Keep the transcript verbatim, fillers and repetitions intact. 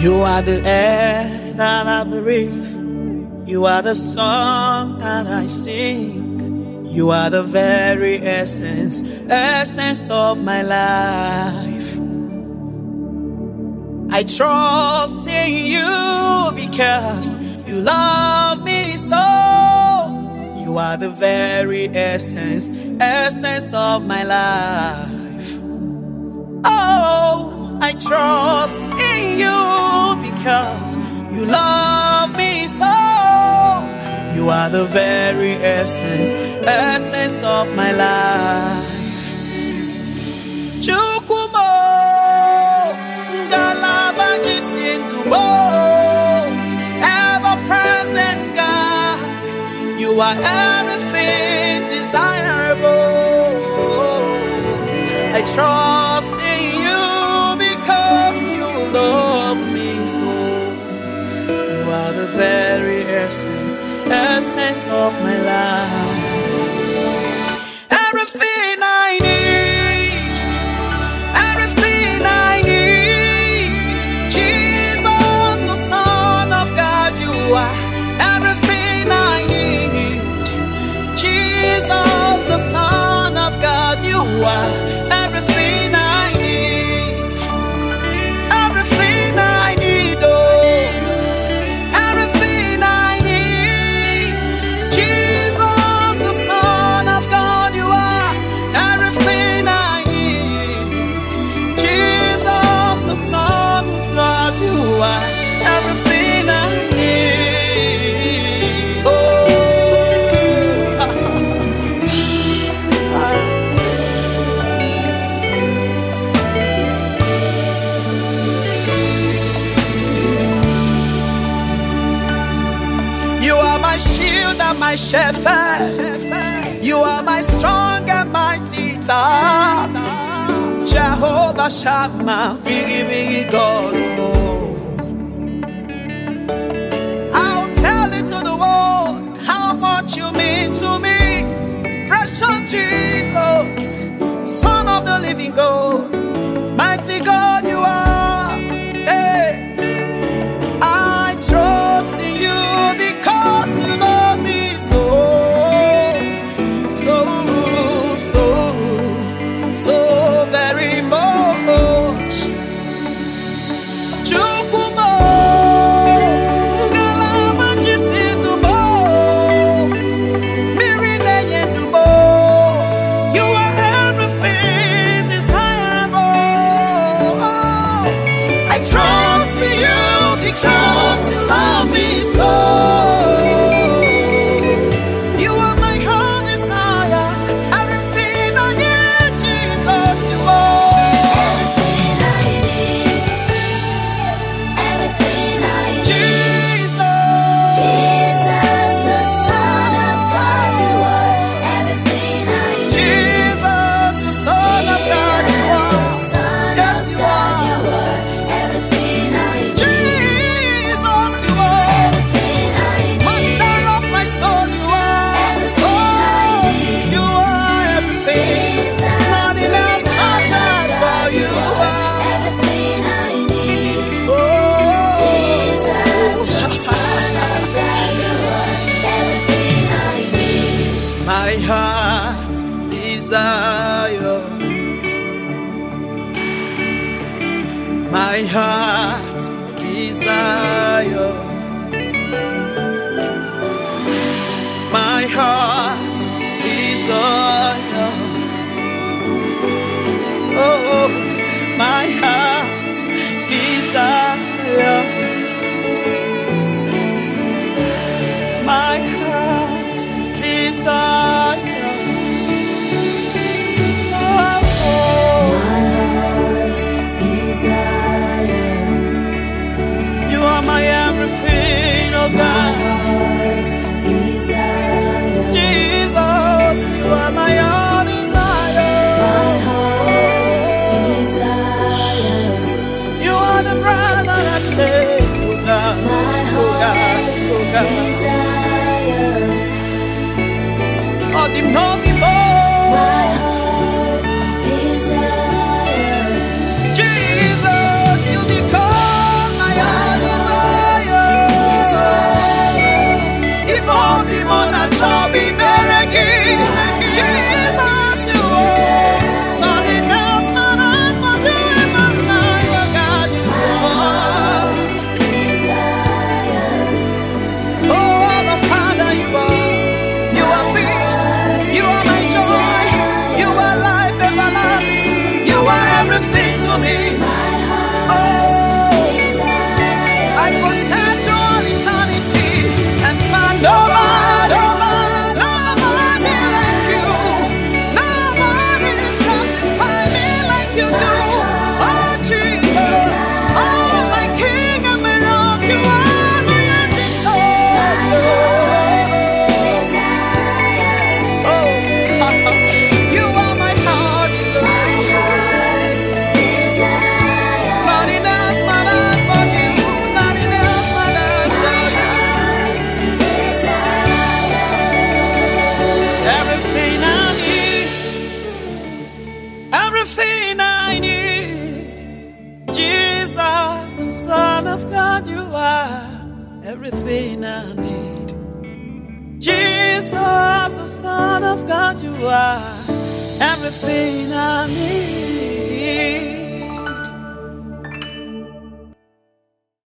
You are the air that I breathe. You are the song that I sing. You are the very essence, essence of my life. I trust in you because you love me so. You are the very essence, essence of my life. Oh, I trust in you because you love me so. You are the very essence, essence of my life. Chukumo, Ngalabaji Sindumo, ever present God. You are everything desirable. I trust in you because you love me so. You are the very essence, essence of my life. Everything I need, everything I need. Jesus, the Son of God, you are everything I need. Jesus, the Son of God, you are everything I need. Everything I need, oh. Everything I need, oh. You are my shield and my shepherd. You are my strong and mighty tower. Jehovah Shammah, biggie, biggie God, oh. To the world, how much you mean to me, precious Jesus, Son of the living God, mighty God you are. Hey, I trust in you because you love me so, so, so, so very much. Chukumo. Because you love me so. You are my heart desire. Everything I need, Jesus, you are. Everything I need. Everything I need. Jesus. Jesus, the Son of God, you are. Everything I need. Jesus, the Son of God, you are. Yes, you are. Everything I need. My heart's desire, my heart's desire, my heart's desire, oh, my heart's desire, my heart's desire. You are my everything I need. Jesus, the Son of God, you are everything I need.